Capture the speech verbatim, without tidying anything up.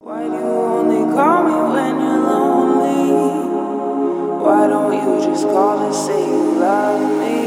Why do you only call me when you're lonely? Why don't you just call and say you love me?